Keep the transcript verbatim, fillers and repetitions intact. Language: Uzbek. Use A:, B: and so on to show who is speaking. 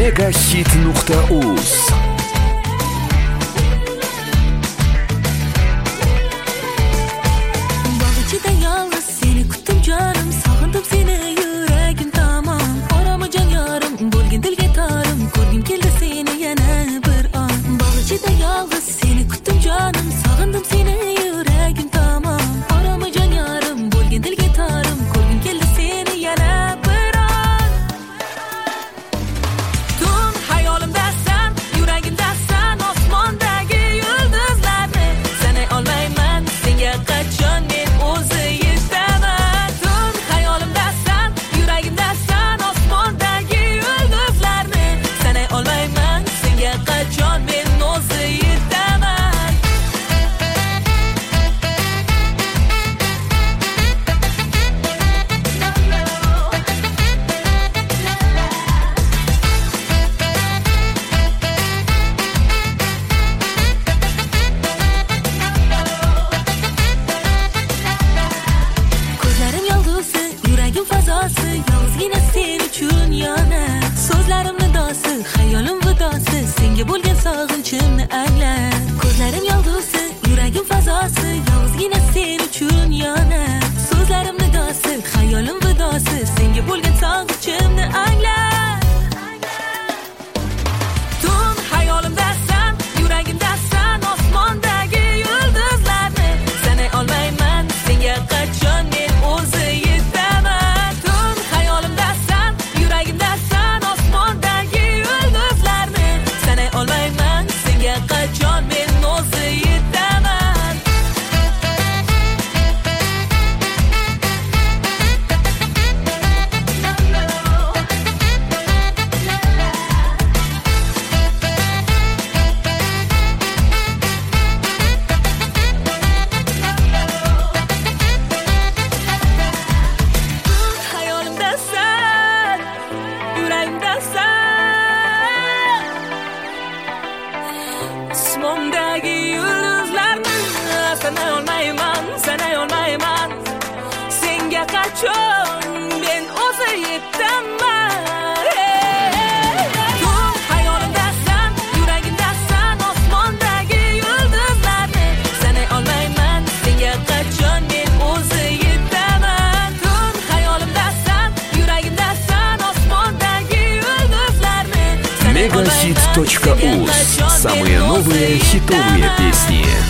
A: megahit nuqta uz.
B: Bog' ichida yolg'iz seni kutdim jonim, sog'indim seni yuragim tamom. Oramojon yorim, bo'lgin dilga torim, ko'rgim keldi seni yana bir on. Bog' ichida yolg'iz seni kutdim jonim, sog'indim seni yuragim tamom. Oramojon yorim, bo'lgin dilga torim, ko'rgim keldi seni yana bir on. Tun hayolimdasan, yuragimdasan, osmondagi yulduzlarni sanay olmayman, senga qachon men o'zi yetaman. Tun hayolimdasan, yuragimdasan, osmondagi yulduzlarni sanay olmayman, senga qachon men o'zi yetaman. Ko'zlarim yolg'uzi, yuragim fazosi, yolg'izgina sen uchun yonar. So'zlarim nidosi, xayolim vidosi, senga bo'lgan sog'inchimni angla. Ko'zlarim yolg'uzi, yuragim fazosi, yolg'izgina sen uchun yonar. So'zlarim nidosi, xayolim vidosi, senga bo'lgan sog'inchimni angla. Tun hayolimdasan, yuragimdasan, osmondagi yulduzlarni sanay olmayman, senga qachon men o'zi yetaman. Tun hayolimdasan, yuragimdasan, osmondagi yulduzlarni sanay olmayman, senga qachon men o'zi yetaman. Hayolimdasan, yuragimdasan, osmondagi yulduzlarni sanay olmayman, sanay olmayman, senga qachon men o'zi yetaman. Tun hayolimdasan, yuragimdasan, osmondagi yulduzlarni sanay olmayman, senga qachon men o'zi yetaman. Tun hayolimdasan, yuragimdasan, osmondagi yulduzlarni
A: megahit точка уз. Самые новые хитовые песни.